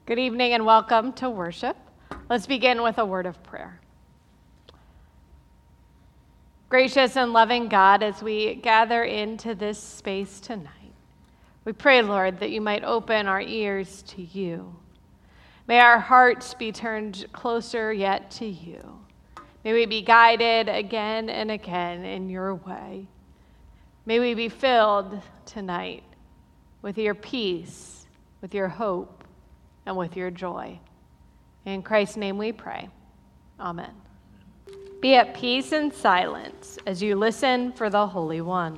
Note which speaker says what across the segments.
Speaker 1: Good evening and welcome to worship. Let's begin with a word of prayer. Gracious and loving God, as we gather into this space tonight, we pray, Lord, that you might open our ears to you. May our hearts be turned closer yet to you. May we be guided again and again in your way. May we be filled tonight with your peace, with your hope, and with your joy. In Christ's name we pray. Amen. Be at peace and silence as you listen for the Holy One.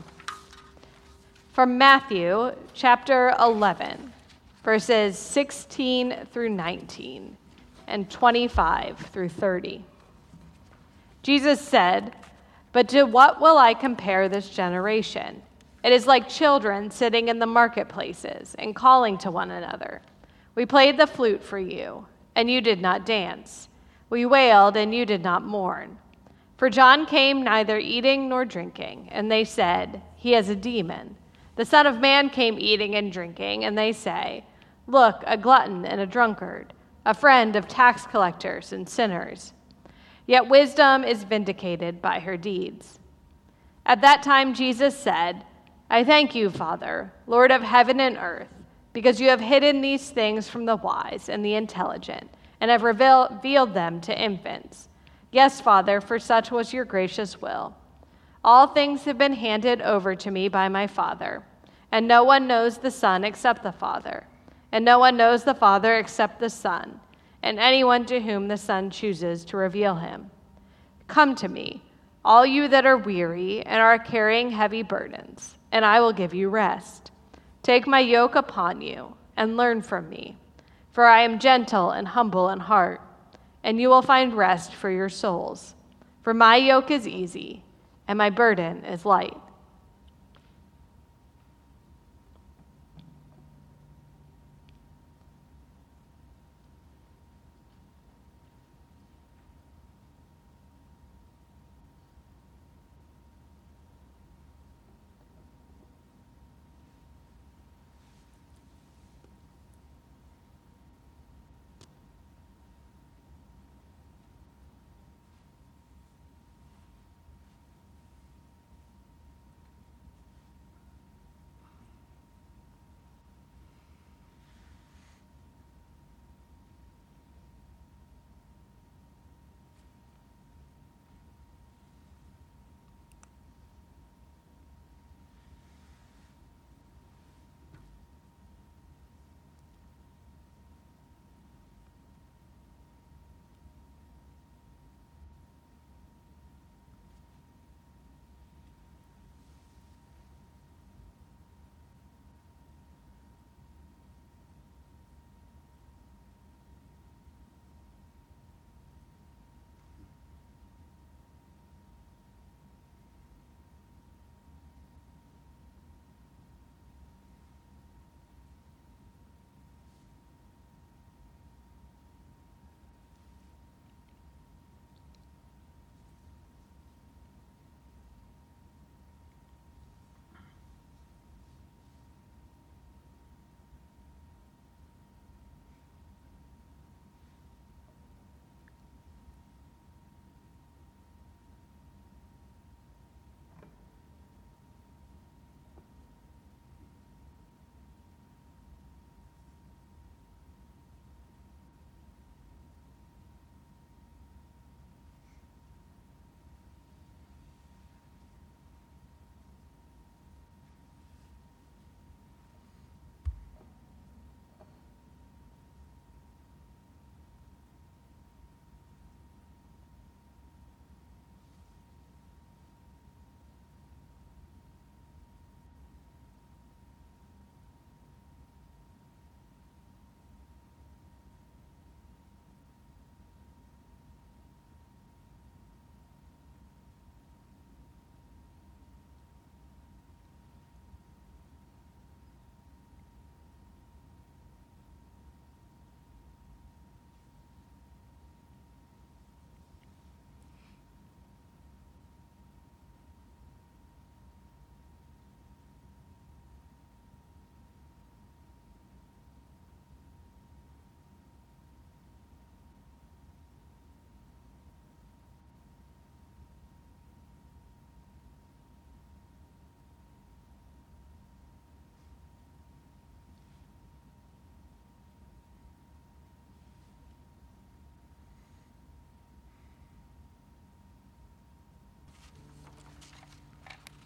Speaker 1: From Matthew chapter 11, verses 16 through 19 and 25 through 30. Jesus said, "But to what will I compare this generation? It is like children sitting in the marketplaces and calling to one another. We played the flute for you, and you did not dance. We wailed, and you did not mourn. For John came neither eating nor drinking, and they said, 'He has a demon.' The Son of Man came eating and drinking, and they say, 'Look, a glutton and a drunkard, a friend of tax collectors and sinners.' Yet wisdom is vindicated by her deeds." At that time Jesus said, "I thank you, Father, Lord of heaven and earth, because you have hidden these things from the wise and the intelligent, and have revealed them to infants. Yes, Father, for such was your gracious will. All things have been handed over to me by my Father, and no one knows the Son except the Father, and no one knows the Father except the Son, and anyone to whom the Son chooses to reveal him. Come to me, all you that are weary and are carrying heavy burdens, and I will give you rest. Take my yoke upon you and learn from me, for I am gentle and humble in heart, and you will find rest for your souls. For my yoke is easy and my burden is light."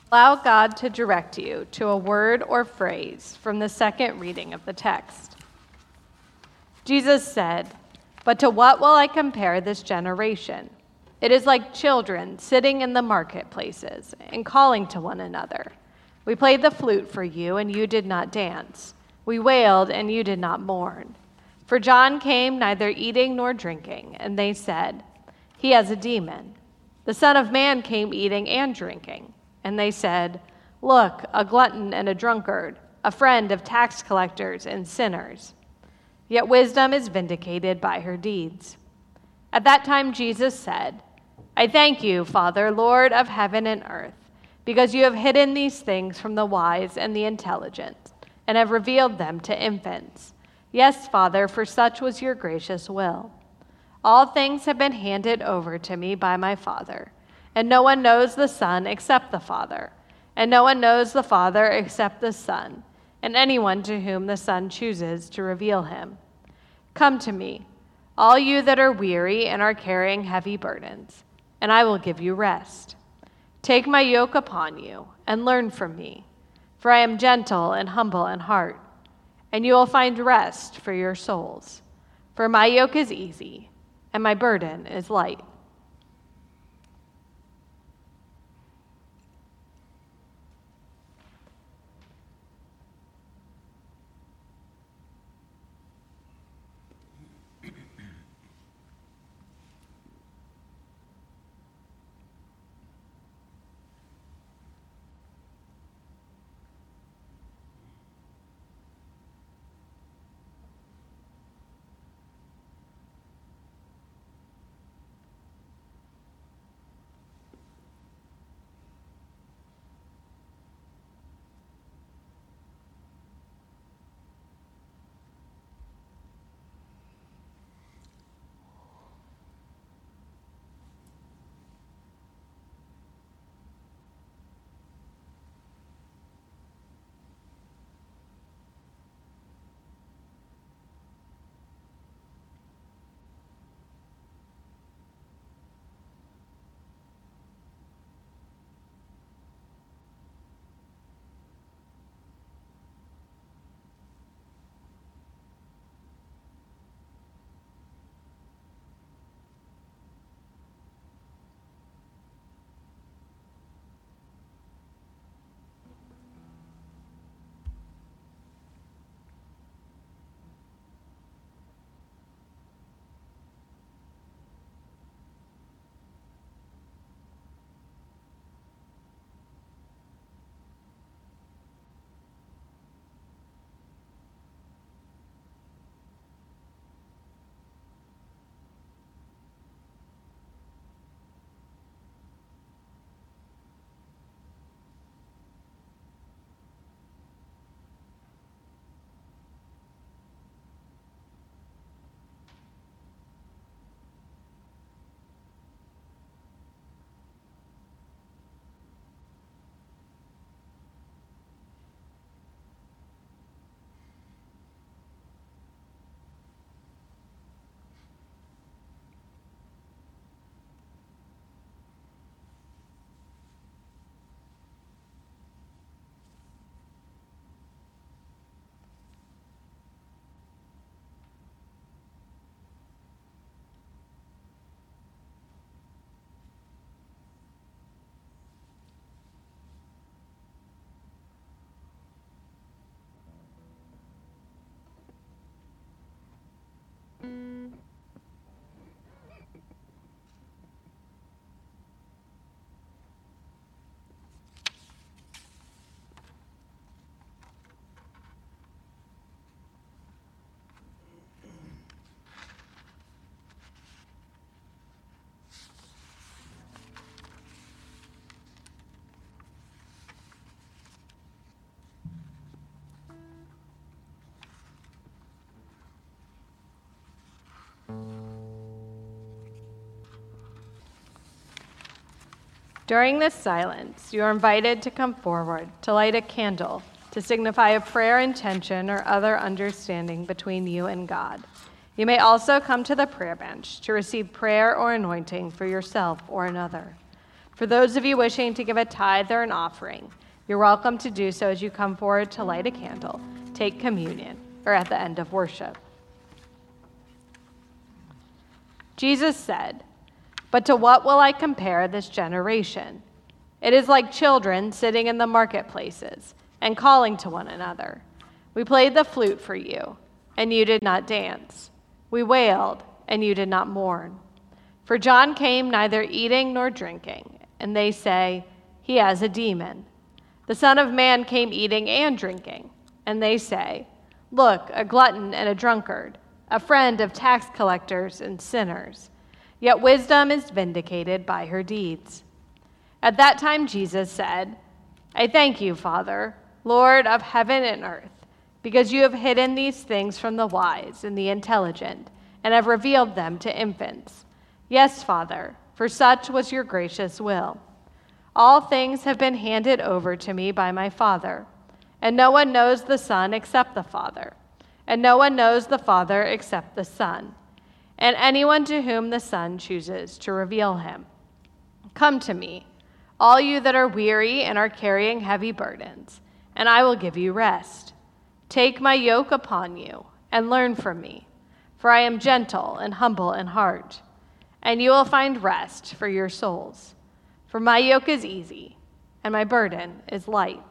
Speaker 1: Allow God to direct you to a word or phrase from the second reading of the text. Jesus said, "But to what will I compare this generation? It is like children sitting in the marketplaces and calling to one another. We played the flute for you, and you did not dance. We wailed, and you did not mourn. For John came neither eating nor drinking, and they said, 'He has a demon.' The Son of Man came eating and drinking, and they said, 'Look, a glutton and a drunkard, a friend of tax collectors and sinners.' Yet wisdom is vindicated by her deeds." At that time Jesus said, "I thank you, Father, Lord of heaven and earth, because you have hidden these things from the wise and the intelligent, and have revealed them to infants. Yes, Father, for such was your gracious will. All things have been handed over to me by my Father, and no one knows the Son except the Father, and no one knows the Father except the Son, and anyone to whom the Son chooses to reveal him. Come to me, all you that are weary and are carrying heavy burdens, and I will give you rest. Take my yoke upon you and learn from me, for I am gentle and humble in heart, and you will find rest for your souls. For my yoke is easy and my burden is light." During this silence, you are invited to come forward to light a candle to signify a prayer intention or other understanding between you and God. You may also come to the prayer bench to receive prayer or anointing for yourself or another. For those of you wishing to give a tithe or an offering, you're welcome to do so as you come forward to light a candle, take communion, or at the end of worship. Jesus said, "But to what will I compare this generation? It is like children sitting in the marketplaces and calling to one another. We played the flute for you, and you did not dance. We wailed, and you did not mourn. For John came neither eating nor drinking, and they say, 'He has a demon.' The Son of Man came eating and drinking, and they say, 'Look, a glutton and a drunkard, a friend of tax collectors and sinners.' Yet wisdom is vindicated by her deeds." At that time Jesus said, "I thank you, Father, Lord of heaven and earth, because you have hidden these things from the wise and the intelligent, and have revealed them to infants. Yes, Father, for such was your gracious will. All things have been handed over to me by my Father, and no one knows the Son except the Father, and no one knows the Father except the Son, and anyone to whom the Son chooses to reveal him. Come to me, all you that are weary and are carrying heavy burdens, and I will give you rest. Take my yoke upon you and learn from me, for I am gentle and humble in heart, and you will find rest for your souls. For my yoke is easy, and my burden is light."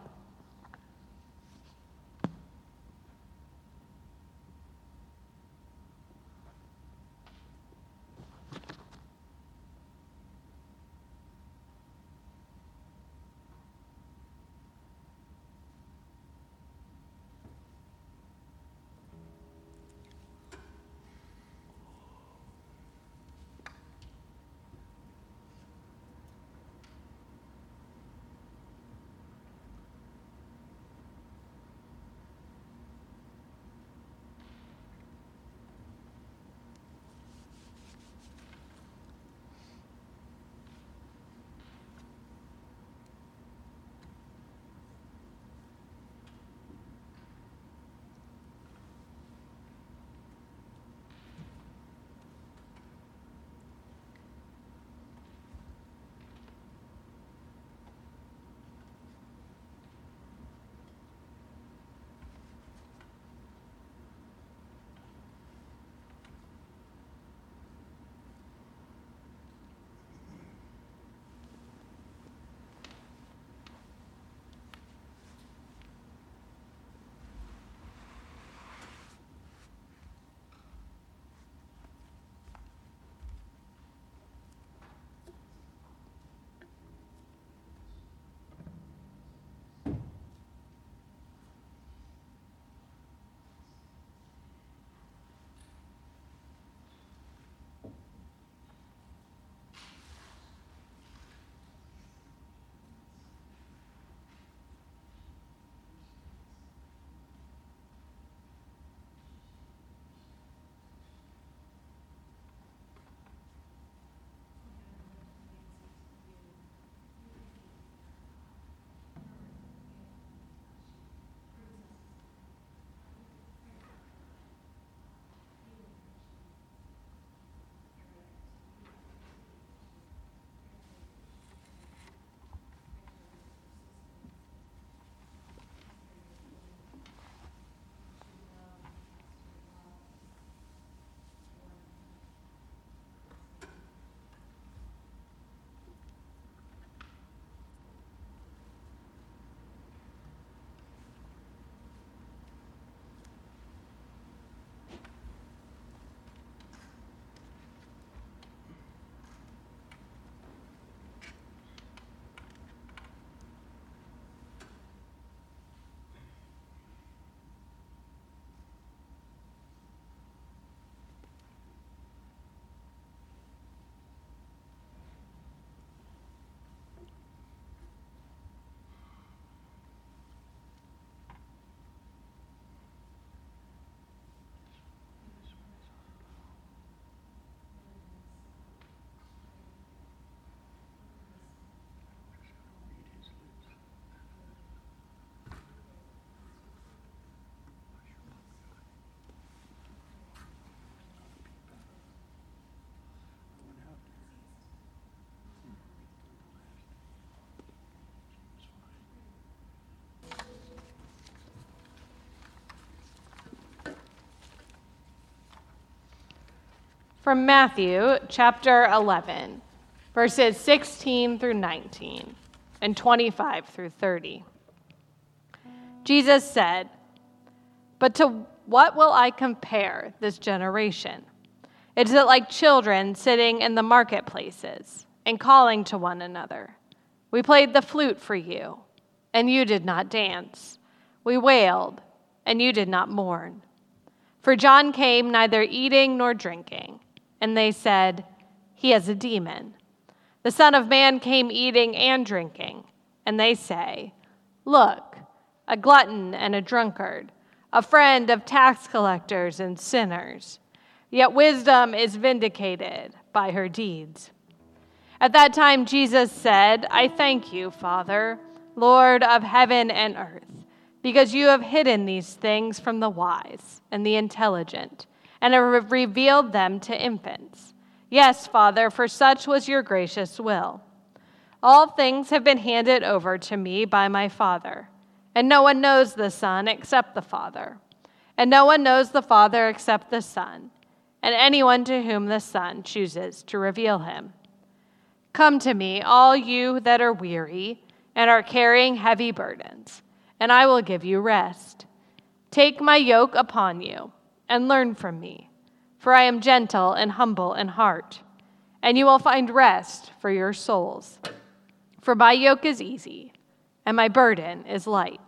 Speaker 1: From Matthew chapter 11, verses 16 through 19 and 25 through 30. Jesus said, "But to what will I compare this generation? It is like children sitting in the marketplaces and calling to one another. We played the flute for you, and you did not dance. We wailed, and you did not mourn. For John came neither eating nor drinking, and they said, 'He has a demon.' The Son of Man came eating and drinking, and they say, 'Look, a glutton and a drunkard, a friend of tax collectors and sinners.' Yet wisdom is vindicated by her deeds." At that time Jesus said, "I thank you, Father, Lord of heaven and earth, because you have hidden these things from the wise and the intelligent, and have revealed them to infants. Yes, Father, for such was your gracious will. All things have been handed over to me by my Father, and no one knows the Son except the Father, and no one knows the Father except the Son, and anyone to whom the Son chooses to reveal him. Come to me, all you that are weary and are carrying heavy burdens, and I will give you rest. Take my yoke upon you and learn from me, for I am gentle and humble in heart, and you will find rest for your souls. For my yoke is easy and my burden is light."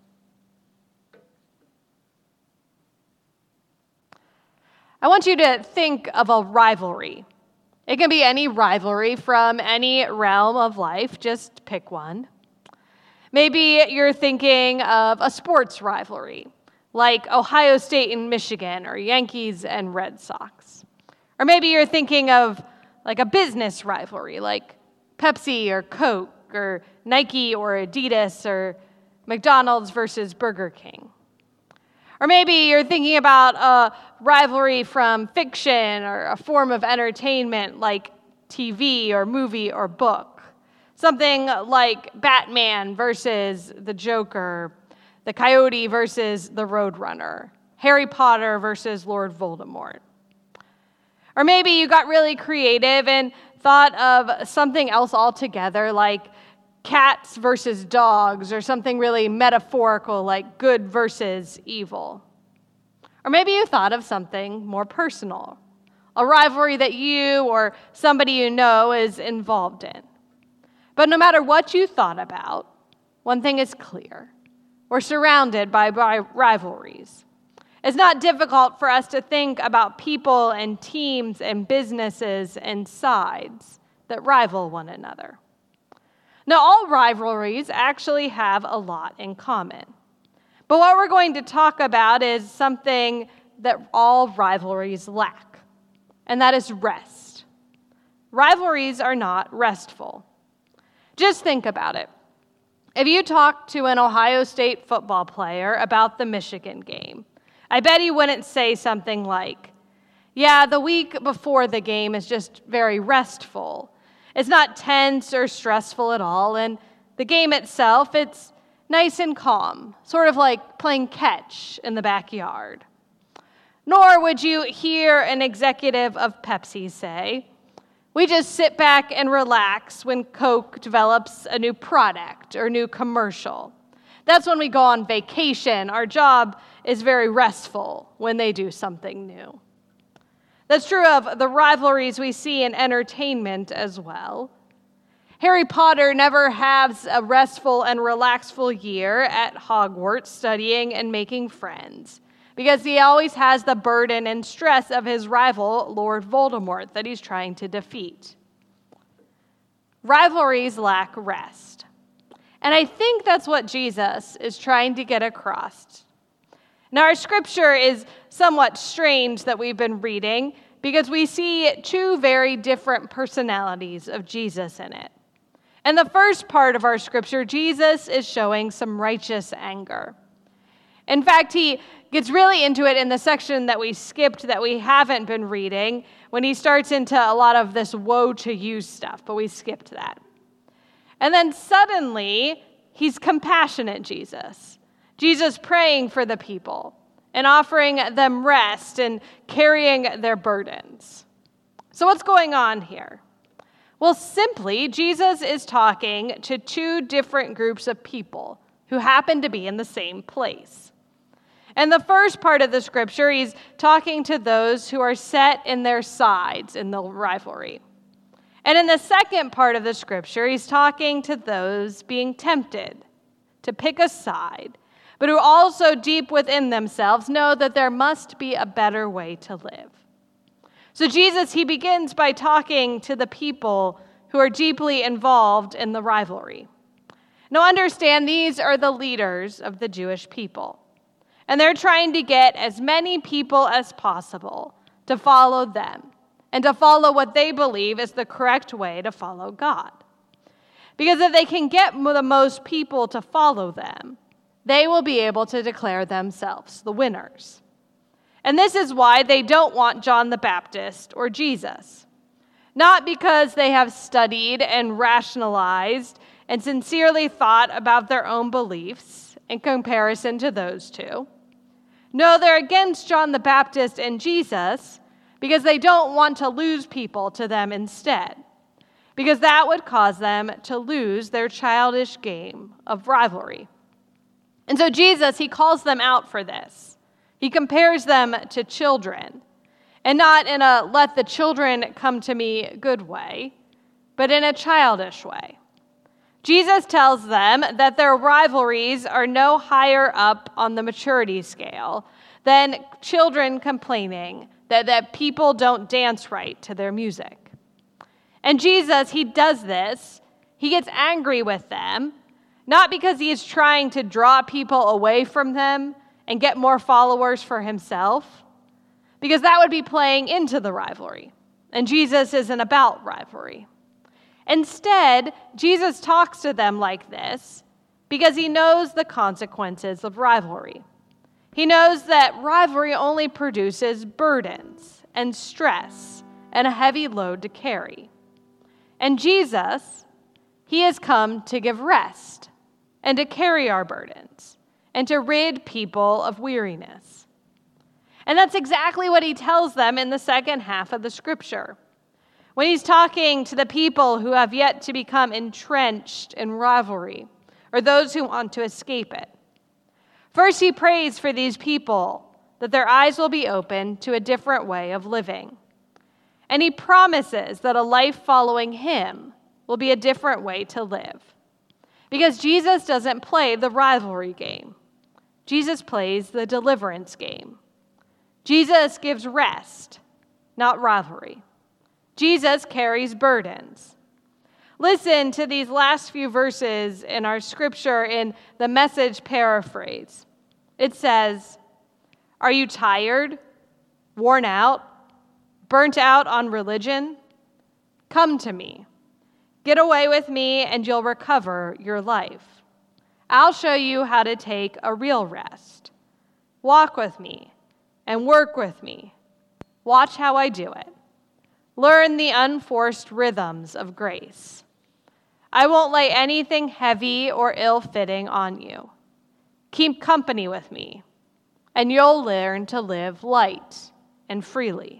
Speaker 1: I want you to think of a rivalry. It can be any rivalry from any realm of life. Just pick one. Maybe you're thinking of a sports rivalry, like Ohio State and Michigan, or Yankees and Red Sox. Or maybe you're thinking of like a business rivalry, like Pepsi or Coke, or Nike or Adidas, or McDonald's versus Burger King. Or maybe you're thinking about a rivalry from fiction or a form of entertainment like TV or movie or book. Something like Batman versus the Joker, the Coyote versus the Roadrunner, Harry Potter versus Lord Voldemort. Or maybe you got really creative and thought of something else altogether, like cats versus dogs, or something really metaphorical like good versus evil. Or maybe you thought of something more personal, a rivalry that you or somebody you know is involved in. But no matter what you thought about, one thing is clear. We're surrounded by rivalries. It's not difficult for us to think about people and teams and businesses and sides that rival one another. Now, all rivalries actually have a lot in common. But what we're going to talk about is something that all rivalries lack, and that is rest. Rivalries are not restful. Just think about it. If you talk to an Ohio State football player about the Michigan game, I bet he wouldn't say something like, "Yeah, the week before the game is just very restful. It's not tense or stressful at all, and the game itself, it's nice and calm, sort of like playing catch in the backyard." Nor would you hear an executive of Pepsi say, "We just sit back and relax when Coke develops a new product or new commercial. That's when we go on vacation. Our job is very restful when they do something new." That's true of the rivalries we see in entertainment as well. Harry Potter never has a restful and relaxful year at Hogwarts studying and making friends, because he always has the burden and stress of his rival, Lord Voldemort, that he's trying to defeat. Rivalries lack rest. And I think that's what Jesus is trying to get across. Now, our scripture is somewhat strange that we've been reading because we see two very different personalities of Jesus in it. In the first part of our scripture, Jesus is showing some righteous anger. In fact, he gets really into it in the section that we skipped, that we haven't been reading, when he starts into a lot of this woe to you stuff, but we skipped that. And then suddenly, he's compassionate Jesus. Jesus praying for the people and offering them rest and carrying their burdens. So what's going on here? Well, simply, Jesus is talking to two different groups of people who happen to be in the same place. In the first part of the scripture, he's talking to those who are set in their sides in the rivalry. And in the second part of the scripture, he's talking to those being tempted to pick a side, but who also deep within themselves know that there must be a better way to live. So Jesus, he begins by talking to the people who are deeply involved in the rivalry. Now understand, these are the leaders of the Jewish people. And they're trying to get as many people as possible to follow them and to follow what they believe is the correct way to follow God. Because if they can get the most people to follow them, they will be able to declare themselves the winners. And this is why they don't want John the Baptist or Jesus. Not because they have studied and rationalized and sincerely thought about their own beliefs in comparison to those two. No, they're against John the Baptist and Jesus because they don't want to lose people to them instead, because that would cause them to lose their childish game of rivalry. And so Jesus, he calls them out for this. He compares them to children, and not in a let the children come to me good way, but in a childish way. Jesus tells them that their rivalries are no higher up on the maturity scale than children complaining that people don't dance right to their music. And Jesus, he does this. He gets angry with them, not because he is trying to draw people away from them and get more followers for himself, because that would be playing into the rivalry. And Jesus isn't about rivalry. Instead, Jesus talks to them like this because he knows the consequences of rivalry. He knows that rivalry only produces burdens and stress and a heavy load to carry. And Jesus, he has come to give rest and to carry our burdens and to rid people of weariness. And that's exactly what he tells them in the second half of the scripture, when he's talking to the people who have yet to become entrenched in rivalry, or those who want to escape it. First, he prays for these people that their eyes will be open to a different way of living. And he promises that a life following him will be a different way to live. Because Jesus doesn't play the rivalry game. Jesus plays the deliverance game. Jesus gives rest, not rivalry. Jesus carries burdens. Listen to these last few verses in our scripture in the Message paraphrase. It says, "Are you tired, worn out, burnt out on religion? Come to me. Get away with me and you'll recover your life. I'll show you how to take a real rest. Walk with me and work with me. Watch how I do it. Learn the unforced rhythms of grace. I won't lay anything heavy or ill-fitting on you. Keep company with me, and you'll learn to live light and freely."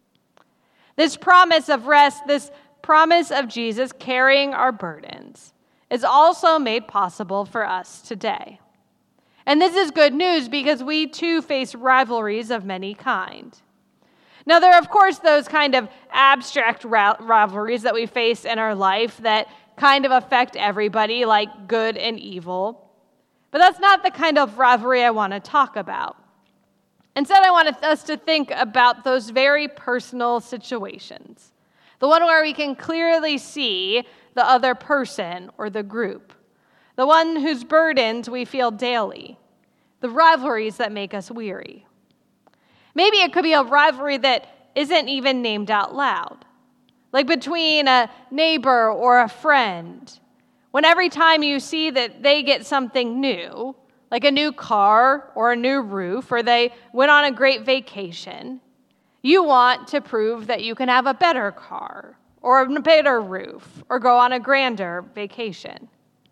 Speaker 1: This promise of rest, this promise of Jesus carrying our burdens, is also made possible for us today. And this is good news because we too face rivalries of many kinds. Now, there are, of course, those kind of abstract rivalries that we face in our life that kind of affect everybody, like good and evil. But that's not the kind of rivalry I want to talk about. Instead, I want us to think about those very personal situations, the one where we can clearly see the other person or the group, the one whose burdens we feel daily, the rivalries that make us weary. Maybe it could be a rivalry that isn't even named out loud, like between a neighbor or a friend, when every time you see that they get something new, like a new car or a new roof, or they went on a great vacation, you want to prove that you can have a better car or a better roof or go on a grander vacation.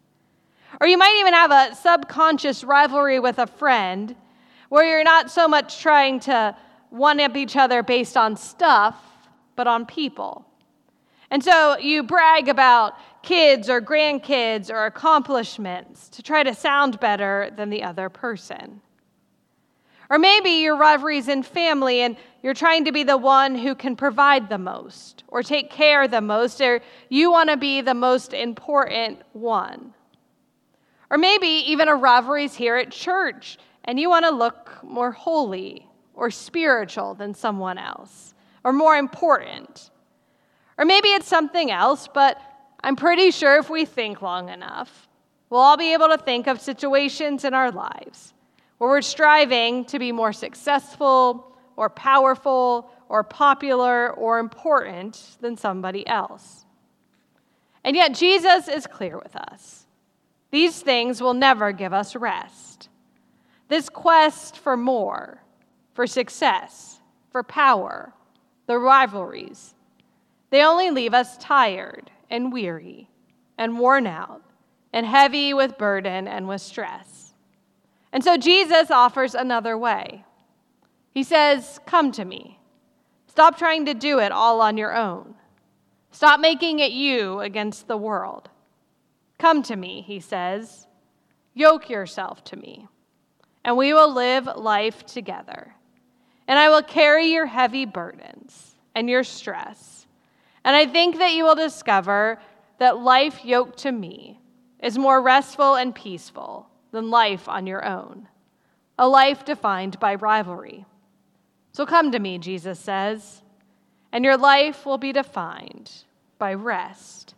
Speaker 1: Or you might even have a subconscious rivalry with a friend where you're not so much trying to one-up each other based on stuff, but on people. And so you brag about kids or grandkids or accomplishments to try to sound better than the other person. Or maybe your rivalry's in family and you're trying to be the one who can provide the most or take care the most, or you want to be the most important one. Or maybe even a rivalry's here at church and you want to look more holy or spiritual than someone else, or more important. Or maybe it's something else, but I'm pretty sure if we think long enough, we'll all be able to think of situations in our lives where we're striving to be more successful or powerful or popular or important than somebody else. And yet Jesus is clear with us. These things will never give us rest. This quest for more, for success, for power, the rivalries, they only leave us tired and weary and worn out and heavy with burden and with stress. And so Jesus offers another way. He says, come to me. Stop trying to do it all on your own. Stop making it you against the world. Come to me, he says. Yoke yourself to me, and we will live life together. And I will carry your heavy burdens and your stress. And I think that you will discover that life yoked to me is more restful and peaceful than life on your own, a life defined by rivalry. So come to me, Jesus says, and your life will be defined by rest